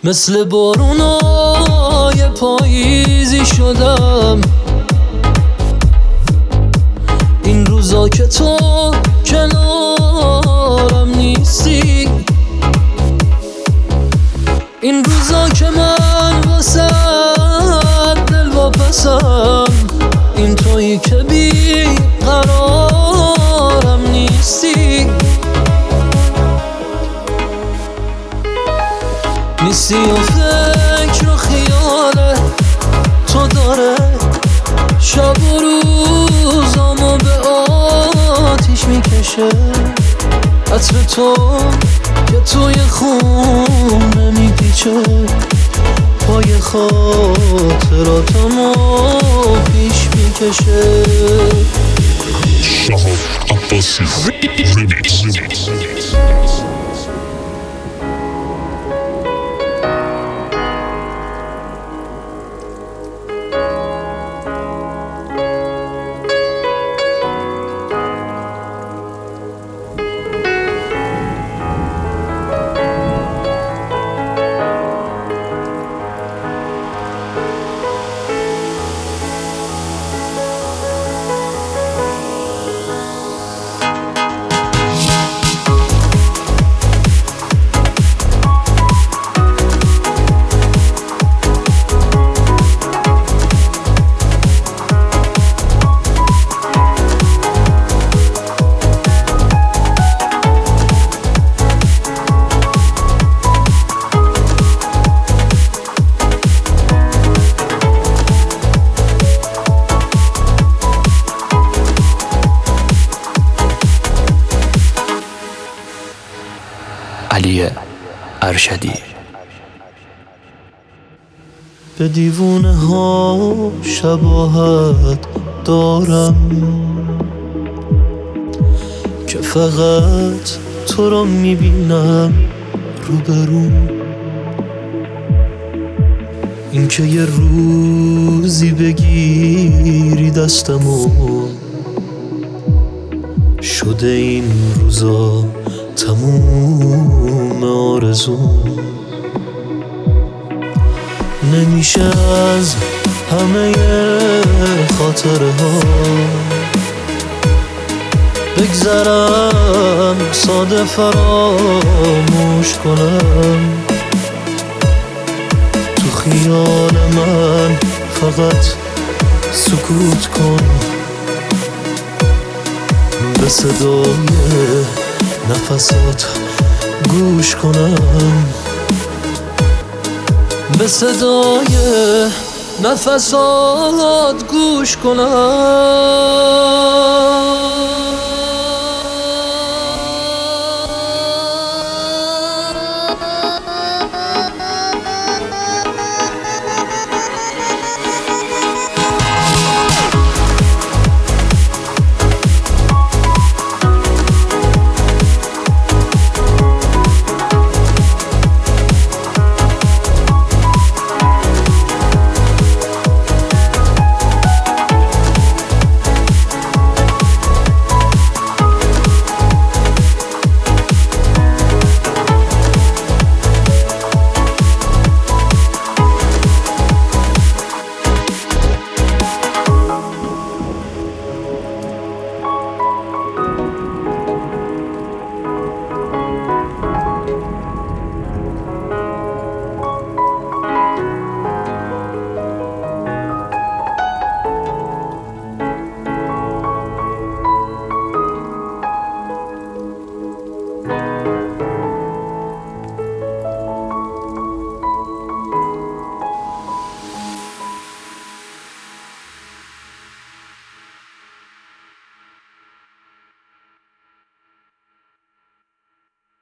مثل بارونای پاییزی شدم این روزا که تو کنارم نیستی، این روزا که من واسه دل واپسم، این تویی که بی قرارم نیستی. نیستی و فکر و خیال تو داره شب و روزامو به آتیش میکشه. عطر تو که توی خونه میپیچه، پای خاطراتمو پیش میکشه. شهاب عباسی ریمیکس. علی ارشدی. به دیوونه ها شباهت دارم که فقط تو رو میبینم روبروم. این که یه روزی بگیری دستمو، شده این روزا تموم آرزوم. نمیشه از همه خاطره ها بگذرم، ساده فراموش کنم. تو خیال من فقط سکوت کن، به صدای نفسات گوش کنم، به صدای نفسات گوش کنم.